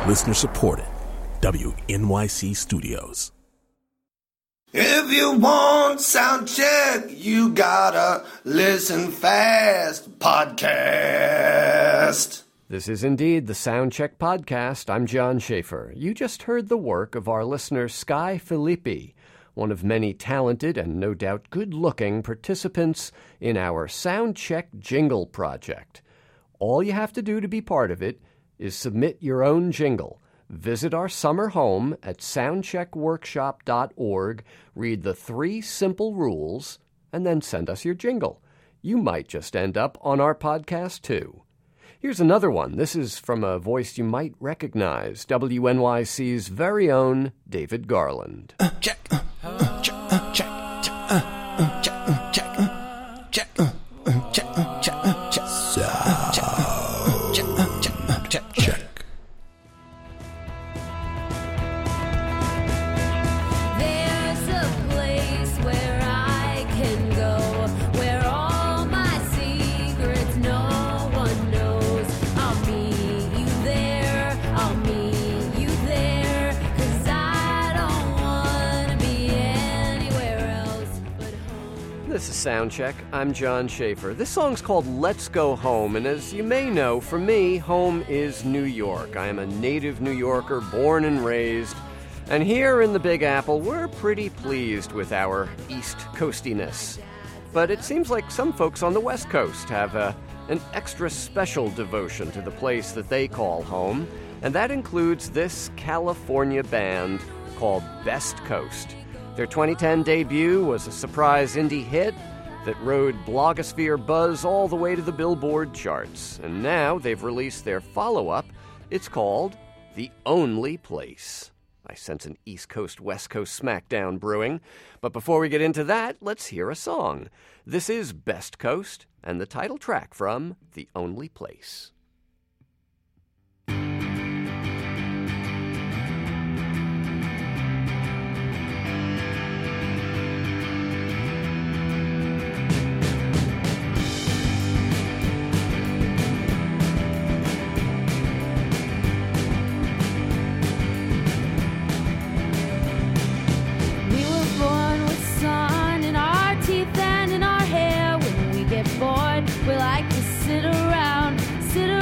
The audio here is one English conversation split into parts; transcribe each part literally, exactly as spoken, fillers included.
Listener supported. W N Y C Studios. If you want sound check, you gotta listen fast. Podcast. This is indeed the Soundcheck Podcast. I'm John Schaefer. You just heard the work of our listener Sky Filippi, one of many talented and no doubt good-looking participants in our Soundcheck Jingle Project. All you have to do to be part of it is submit your own jingle. Visit our summer home at soundcheck workshop dot org, read the three simple rules, and then send us your jingle. You might just end up on our podcast, too. Here's another one. This is from a voice you might recognize, W N Y C's very own David Garland. Uh, check, uh, uh, check, uh, check, check, uh, uh, check, uh, check, uh, check, uh, uh, check, uh, check, uh, check, uh, check, uh, check, uh, check, uh, check, check. There's a place where I can go, where all my secrets no one knows. I'll meet you there, I'll meet you there, 'cause I don't wanna be anywhere else but home. This is Soundcheck. I'm John Schaefer. This song's called Let's Go Home, and as you may know, for me, home is New York. I am a native New Yorker, born and raised, and here in the Big Apple, we're pretty pleased with our East Coastiness. But it seems like some folks on the West Coast have a, an extra special devotion to the place that they call home, and that includes this California band called Best Coast. Their twenty ten debut was a surprise indie hit that rode blogosphere buzz all the way to the Billboard charts. And now they've released their follow-up. It's called The Only Place. I sense an East Coast, West Coast smackdown brewing. But before we get into that, let's hear a song. This is Best Coast and the title track from The Only Place. We were born with sun in our teeth and in our hair. When we get bored, we like to sit around, sit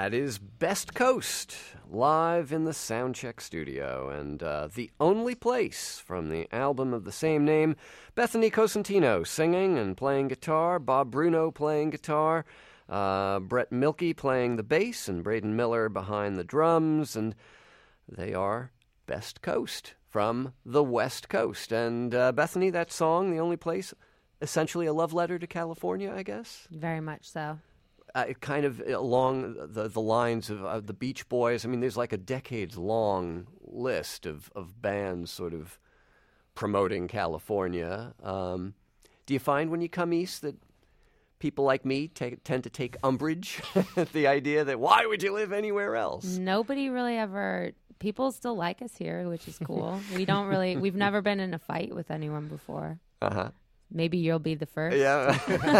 That is Best Coast, live in the Soundcheck studio, and uh, The Only Place from the album of the same name. Bethany Cosentino singing and playing guitar, Bob Bruno playing guitar, uh, Brett Milkey playing the bass, and Braden Miller behind the drums, and they are Best Coast from the West Coast. And uh, Bethany, that song, The Only Place, essentially a love letter to California, I guess? Very much so. Uh, kind of along the the lines of uh, the Beach Boys. I mean, there's like a decades-long list of, of bands sort of promoting California. Um, do you find when you come east that people like me take, tend to take umbrage at the idea that why would you live anywhere else? Nobody really ever... People still like us here, which is cool. We don't really... We've never been in a fight with anyone before. Uh-huh. Maybe you'll be the first. Yeah.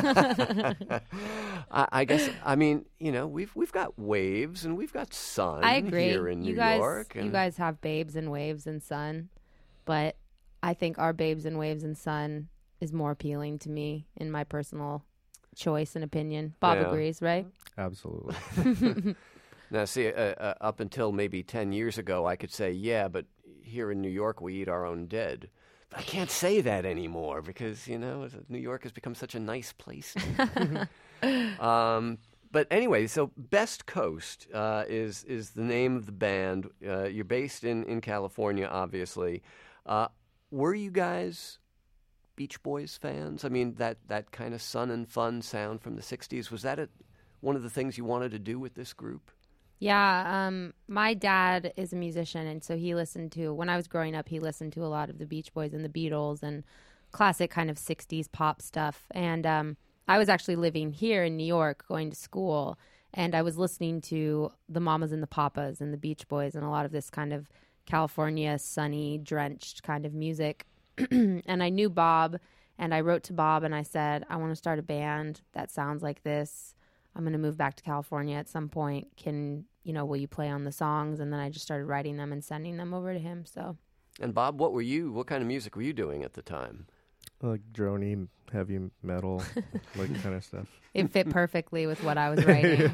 I, I guess, I mean, you know, we've we've got waves and we've got sun I agree. here in you New guys, York. And you guys have babes and waves and sun, but I think our babes and waves and sun is more appealing to me in my personal choice and opinion. Bob Yeah. agrees, right? Absolutely. Now, see, uh, uh, up until maybe ten years ago, I could say, yeah, but here in New York, we eat our own dead. But I can't say that anymore because, you know, New York has become such a nice place. um, but anyway, so Best Coast uh, is is the name of the band. Uh, you're based in, in California, obviously. Uh, were you guys Beach Boys fans? I mean, that, that kind of sun and fun sound from the sixties, was that a, one of the things you wanted to do with this group? Yeah, um, my dad is a musician, and so he listened to, when I was growing up, he listened to a lot of the Beach Boys and the Beatles and classic kind of sixties pop stuff. And um, I was actually living here in New York, going to school, and I was listening to the Mamas and the Papas and the Beach Boys and a lot of this kind of California sunny, drenched kind of music. And I knew Bob, and I wrote to Bob, and I said, I want to start a band that sounds like this. I'm going to move back to California at some point. Can, you know, will you play on the songs? And then I just started writing them and sending them over to him. So, And Bob, what were you, what kind of music were you doing at the time? Like droney, heavy metal, like kind of stuff. it fit perfectly with what I was writing.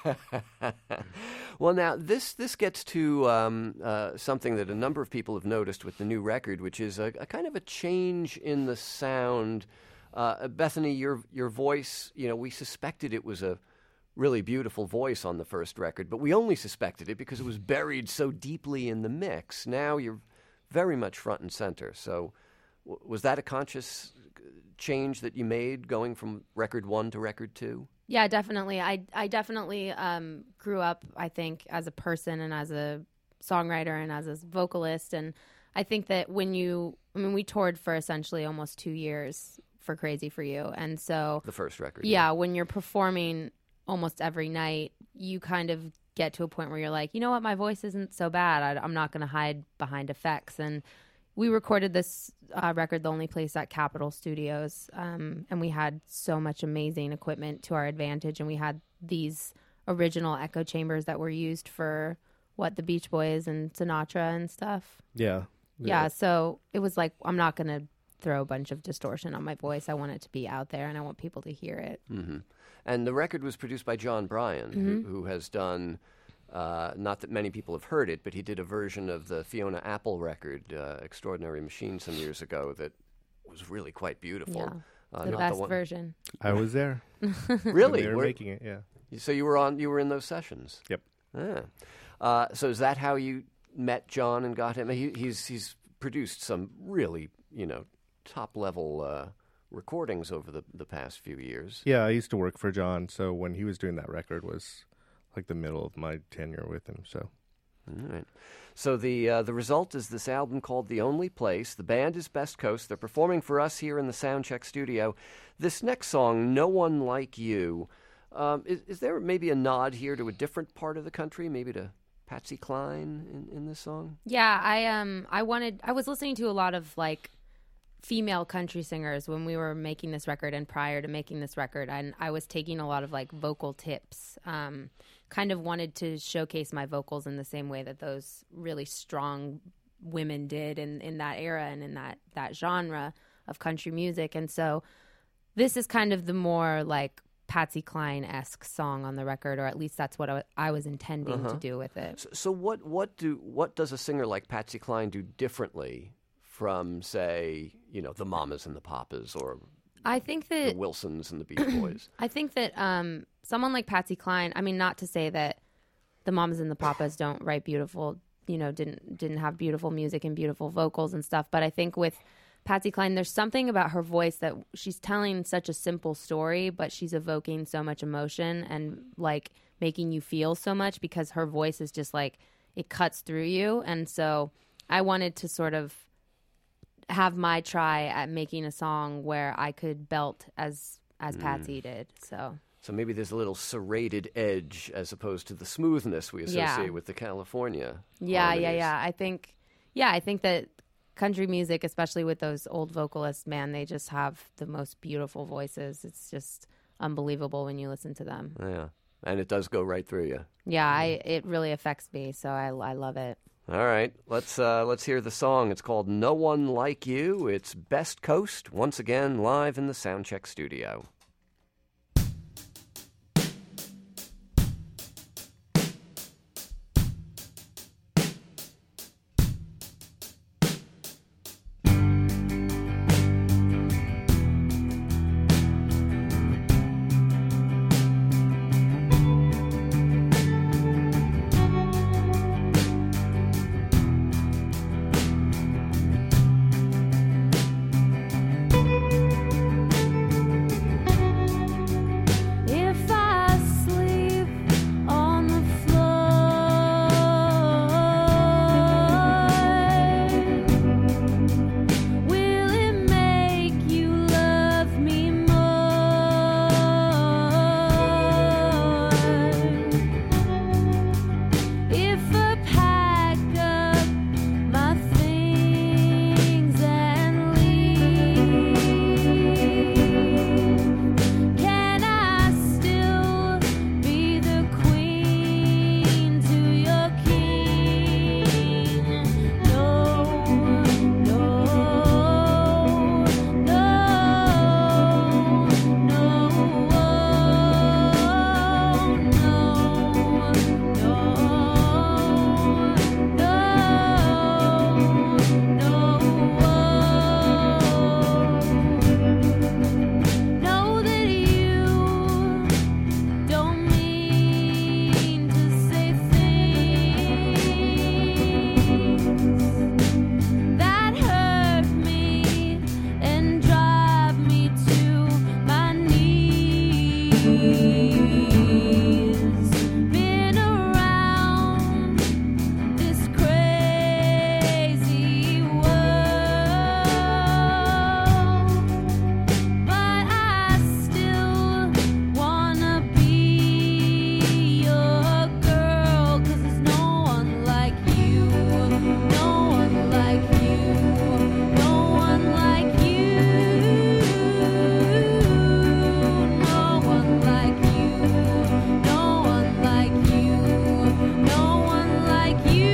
Well, now, this this gets to um, uh, something that a number of people have noticed with the new record, which is a, a kind of a change in the sound. Uh, Bethany, your your voice, you know, we suspected it was a really beautiful voice on the first record, but we only suspected it because it was buried so deeply in the mix. Now you're very much front and center. So w- was that a conscious change that you made going from record one to record two? Yeah, definitely. I I definitely um, grew up, I think, as a person and as a songwriter and as a vocalist. And I think that when you, I mean, we toured for essentially almost two years for Crazy for You. And so The first record. yeah, when you're performing almost every night, you kind of get to a point where you're like, you know what, my voice isn't so bad. I, I'm not going to hide behind effects. And we recorded this uh, record, The Only Place, at Capitol Studios, um, and we had so much amazing equipment to our advantage, and we had these original echo chambers that were used for, what, the Beach Boys and Sinatra and stuff. Yeah. Yeah, so it was like, I'm not going to throw a bunch of distortion on my voice. I want it to be out there, and I want people to hear it. Mm-hmm. And the record was produced by John Bryan, Mm-hmm. who, who has done, uh, not that many people have heard it, but he did a version of the Fiona Apple record, uh, Extraordinary Machine, some years ago that was really quite beautiful. Yeah, Uh, the not best one- version. I was there. Really? They were Were- making it, yeah. So you were on, you were in those sessions? Yep. Ah. Uh, so is that how you met John and got him? He, he's he's produced some really, you know, top level uh, recordings over the, the past few years. Yeah, I used to work for John, so when he was doing that record was like the middle of my tenure with him, so. All right. So the uh, the result is this album called The Only Place. The band is Best Coast. They're performing for us here in the Soundcheck studio. This next song, No One Like You, um, is, is there maybe a nod here to a different part of the country, maybe to Patsy Cline in, in this song? Yeah, I um I wanted I was listening to a lot of like female country singers when we were making this record and prior to making this record, and I was taking a lot of like vocal tips. Um kind of wanted to showcase my vocals in the same way that those really strong women did in, in that era and in that, that genre of country music. And so this is kind of the more like Patsy Cline-esque song on the record, or at least that's what I, I was intending Uh-huh. to do with it. So, so what what do what does a singer like Patsy Cline do differently from, say, you know, the Mamas and the Papas or I think the that Wilsons and the Beach Boys? I think that um, someone like Patsy Cline, I mean, not to say that the Mamas and the Papas don't write beautiful, you know, didn't didn't have beautiful music and beautiful vocals and stuff, but I think with Patsy Cline, there's something about her voice that she's telling such a simple story, but she's evoking so much emotion and like making you feel so much because her voice is just like, it cuts through you. And so I wanted to sort of have my try at making a song where I could belt as as Patsy did. So So maybe there's a little serrated edge as opposed to the smoothness we associate Yeah. with the California. yeah, yeah, harmonies. yeah. I think, yeah, I think that country music, especially with those old vocalists, man, they just have the most beautiful voices. It's just unbelievable when you listen to them. Yeah, and it does go right through you. Yeah, I it really affects me, so I, I love it. All right, let's uh, let's hear the song. It's called "No One Like You." It's Best Coast once again live in the Soundcheck studio. If I sleep on the floor, will it make you love me more? If I pack up my things and leave, can I still be the queen to your king? No, no, no, know that you don't mean to say things that hurt me and drive me to my knees. Been around this crazy world, but I still wanna be your girl, 'cause there's no one like you, no one like you, no one like you, no one like you, no one like you, no one like you,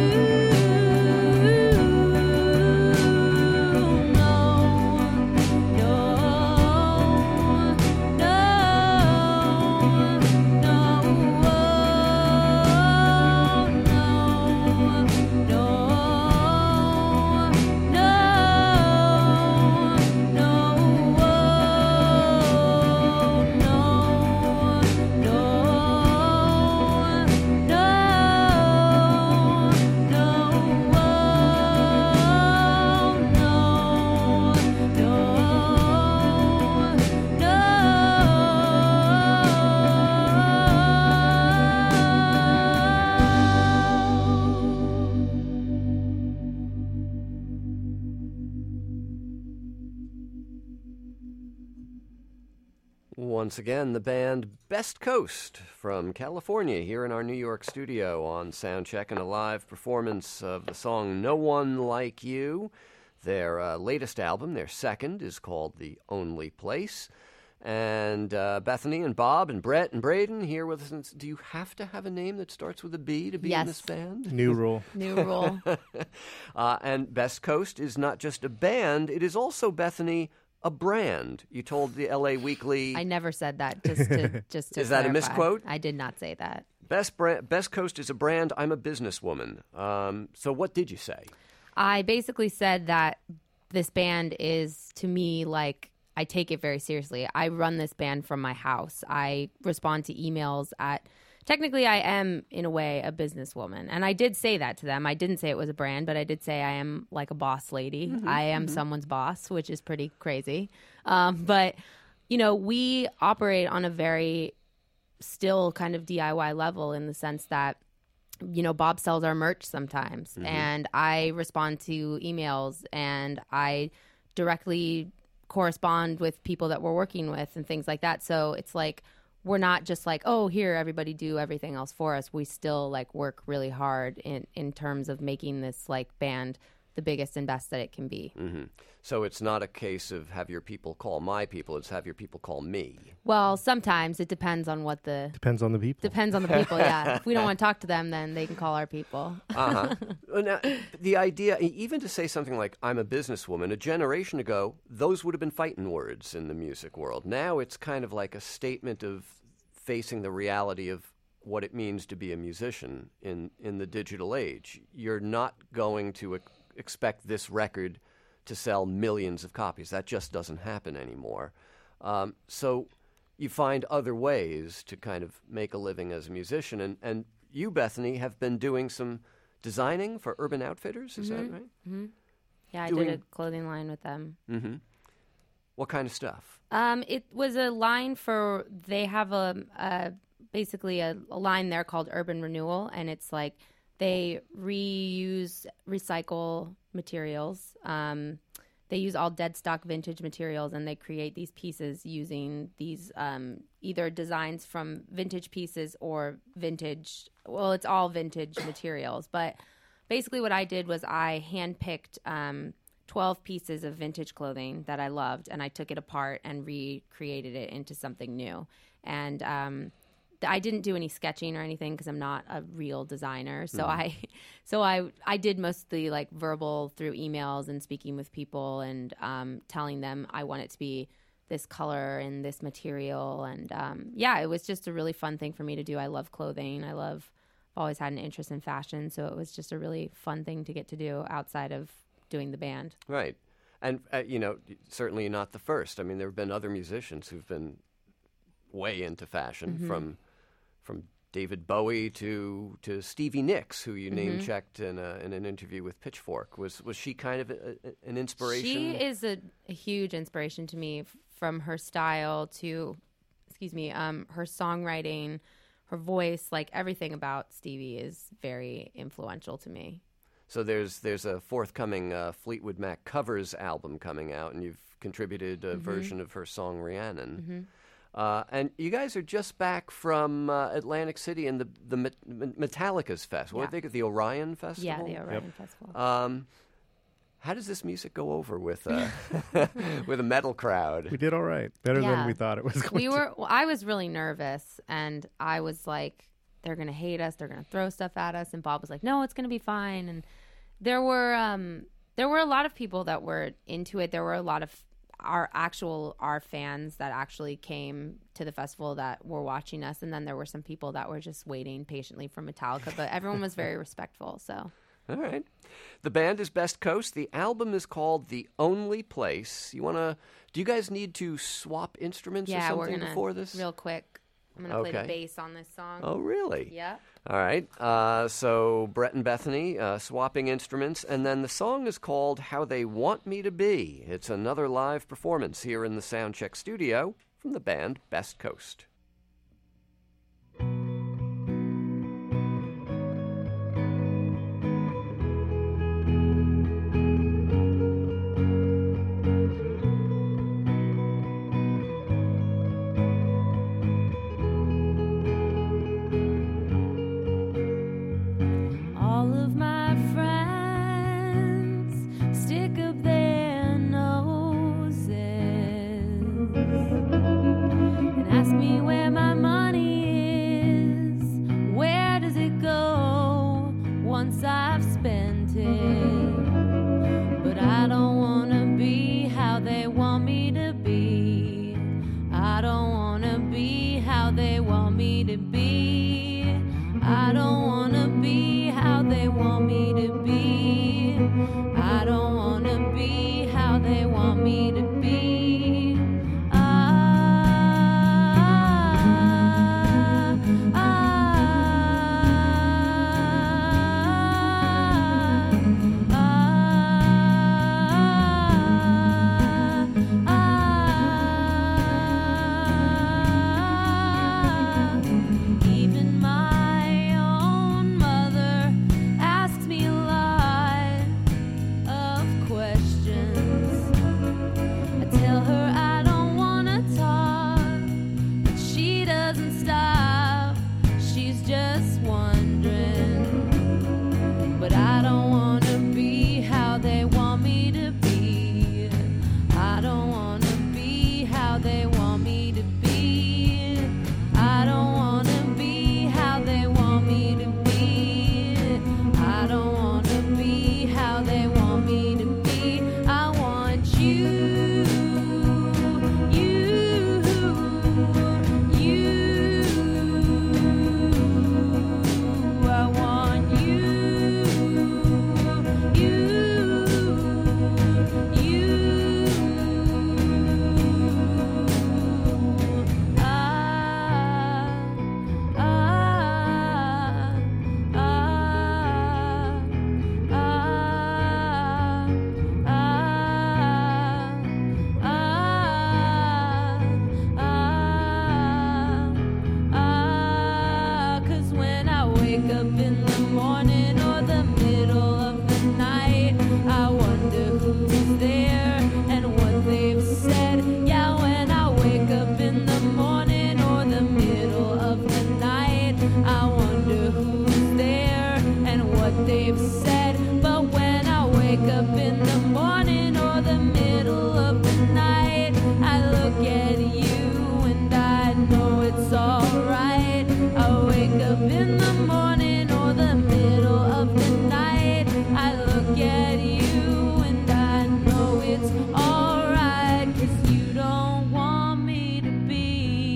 Once again, the band Best Coast from California here in our New York studio on Soundcheck, and a live performance of the song "No One Like You." Their uh, latest album, their second, is called "The Only Place." And uh, Bethany and Bob and Brett and Braden here with us. Do you have to have a name that starts with a B to be in Yes. this band? New rule. New rule. uh, and Best Coast is not just a band, it is also, Bethany, a brand. You told the L A Weekly. I never said that. Just to just to Is that a clarify. misquote? I did not say that. Best brand, Best Coast is a brand. I'm a businesswoman. Um, so what did you say? I basically said that this band is, to me, like, I take it very seriously. I run this band from my house. I respond to emails at, technically I am, in a way, a businesswoman. And I did say that to them. I didn't say it was a brand, but I did say I am like a boss lady. Mm-hmm, I am mm-hmm. someone's boss, which is pretty crazy. Um, but, you know, we operate on a very still kind of D I Y level in the sense that, you know, Bob sells our merch sometimes, mm-hmm. and I respond to emails, and I directly correspond with people that we're working with and things like that. So it's like, we're not just like, oh, here, everybody do everything else for us. We still like work really hard in, in terms of making this like band the biggest and best that it can be. Mm-hmm. So it's not a case of have your people call my people, it's have your people call me. Well, sometimes it depends on what the... Depends on the people. Depends on the people, yeah. If we don't want to talk to them, then they can call our people. Uh-huh. Now, the idea, even to say something like, I'm a businesswoman, a generation ago, those would have been fighting words in the music world. Now it's kind of like a statement of facing the reality of what it means to be a musician in, in the digital age. You're not going to ex- expect this record to sell millions of copies. That just doesn't happen anymore. Um, so you find other ways to kind of make a living as a musician. And, and you, Bethany, have been doing some designing for Urban Outfitters, is mm-hmm. that right? Mm-hmm. Yeah, doing... I did a clothing line with them. Mm-hmm. What kind of stuff? Um, it was a line for, they have a, a basically a, a line there called Urban Renewal, and it's like they reuse, recycle materials. Um, they use all dead stock vintage materials, and they create these pieces using these um, either designs from vintage pieces or vintage, well, it's all vintage materials. But basically what I did was I handpicked um, twelve pieces of vintage clothing that I loved, and I took it apart and recreated it into something new. And um, I didn't do any sketching or anything because I'm not a real designer. So mm. I, so I, I did mostly like verbal through emails and speaking with people and um, telling them I want it to be this color and this material. And um, yeah, it was just a really fun thing for me to do. I love clothing. I love, I've always had an interest in fashion. So it was just a really fun thing to get to do outside of doing the band. Right. And, uh, you know, certainly not the first. I mean, there have been other musicians who've been way into fashion mm-hmm. from from David Bowie to to Stevie Nicks, who you mm-hmm. name checked in a, in an interview with Pitchfork. Was was she kind of a, a, an inspiration? She is a, a huge inspiration to me, f- from her style to, excuse me, um, her songwriting, her voice, like everything about Stevie is very influential to me. So there's there's a forthcoming uh, Fleetwood Mac covers album coming out, and you've contributed a mm-hmm. version of her song Rhiannon. Mm-hmm. Uh, and you guys are just back from uh, Atlantic City and the the Metallica's Fest. What yeah. do they get? The Orion Festival? Yeah, the Orion yep. Festival. Um, how does this music go over with uh, with a metal crowd? We did all right. Better yeah. than we thought it was going we to. were. Well, I was really nervous, and I was like, they're going to hate us. They're going to throw stuff at us. And Bob was like, no, it's going to be fine. And there were um, there were a lot of people that were into it. There were a lot of our actual our fans that actually came to the festival that were watching us, and then there were some people that were just waiting patiently for Metallica, but everyone was very respectful. So all right, the band is Best Coast. The album is called The Only Place. You want to do you guys need to swap instruments yeah, or something we're gonna, before this? Real quick, I'm gonna okay. play the bass on this song. Oh really? Yeah. All right, uh, so Brett and Bethany uh, swapping instruments, and then the song is called How They Want Me to Be. It's another live performance here in the Soundcheck studio from the band Best Coast. Ask me where I don't wanna be how they want me to be. Ah, ah, ah, ah. Even my own mother asks me a lot of questions. I tell her I don't wanna talk, but she doesn't stop. She's just wondering. But I don't wanna be how they want me to be. I don't wanna be how they want me to be. I don't wanna be how they want me to be. I don't wanna be how they want me to be. I want you, you, you. I want you, you, you. Ah, ah, ah, ah, ah, ah. 'Cause when I wake up in the morning or the middle of the night, I wonder who's there and what they've said. Yeah, when I wake up in the morning or the middle of the night, I wonder who's there and what they've said. But when I wake up in the morning or the middle of the night, I look at you and I know it's alright. I wake up in the morning or the middle of the night, I look at you and I know it's alright. 'Cause you don't want me to be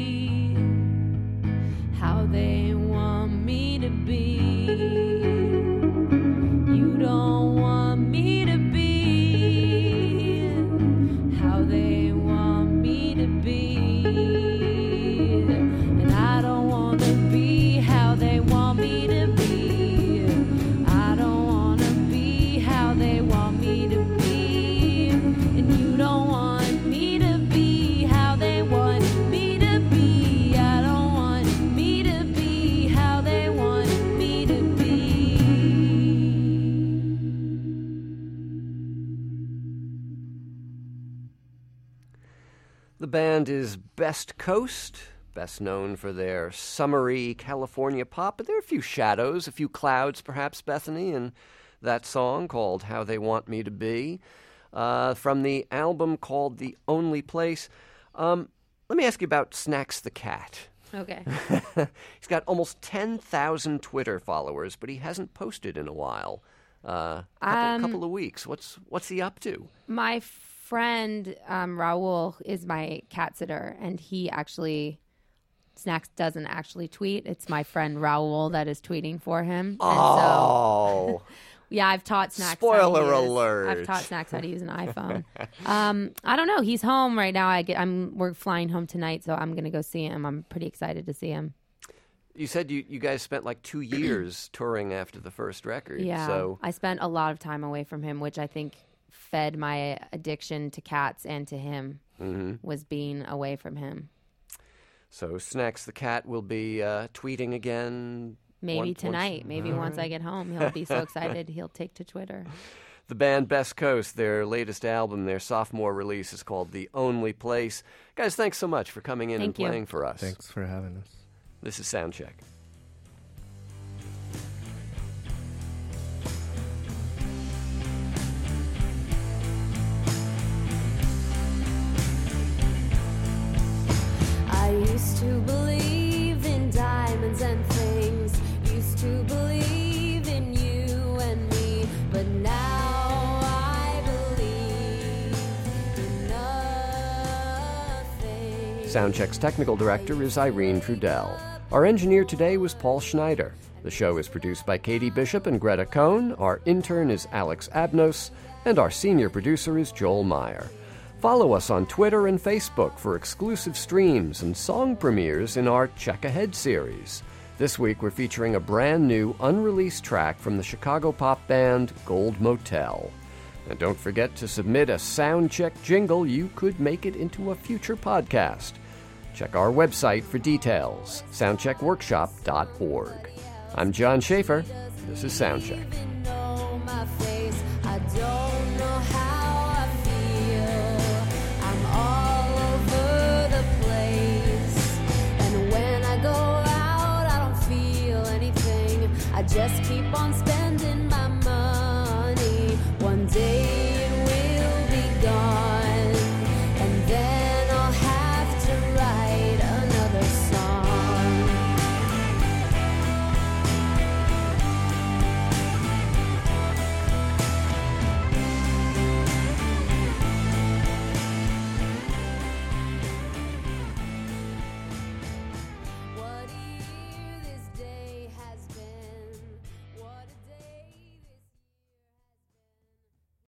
how they want me to be. You don't want me to be how they want me to be. And I don't want to be how they want me to be. I don't want to be how they want me to be. And you don't want me to be how they want me to be. I don't want me to be how they want me to be. The band is Best Coast, best known for their summery California pop, but there are a few shadows, a few clouds, perhaps, Bethany, in that song called How They Want Me to Be, uh, from the album called The Only Place. Um, let me ask you about Snacks the Cat. Okay. He's got almost ten thousand Twitter followers, but he hasn't posted in a while. Uh, couple, Um, couple of weeks. What's what's he up to? My friend um, Raul is my cat sitter, and he actually Snacks doesn't actually tweet. It's my friend Raul that is tweeting for him. And Oh, so, yeah, I've taught Snacks. Spoiler how to use, alert. I've taught Snacks how to use an iPhone. um, I don't know. He's home right now. I get. I'm. We're flying home tonight, so I'm gonna go see him. I'm pretty excited to see him. you said you, you guys spent like two years touring after the first record. Yeah, So I spent a lot of time away from him, which I think fed my addiction to cats and to him. Mhm. Was being away from him. So Snacks the Cat will be uh, tweeting again. Maybe one- tonight. once- Maybe All once right. I get home, he'll be so excited he'll take to Twitter. The band Best Coast, their latest album, their sophomore release is called The Only Place. Guys, thanks so much for coming in Thank and you. playing for us. Thanks for having us. This is Soundcheck. I used to believe in diamonds and things, used to believe in you and me, but now I believe in nothing. Soundcheck's technical director is Irene Trudell. Our engineer today was Paul Schneider. The show is produced by Katie Bishop and Greta Cohn. Our intern is Alex Abnos, and our senior producer is Joel Meyer. Follow us on Twitter and Facebook for exclusive streams and song premieres in our Check Ahead series. This week we're featuring a brand new, unreleased track from the Chicago pop band Gold Motel. And don't forget to submit a soundcheck jingle. You could make it into a future podcast. Check our website for details, soundcheck workshop dot org. I'm John Schaefer. This is Soundcheck.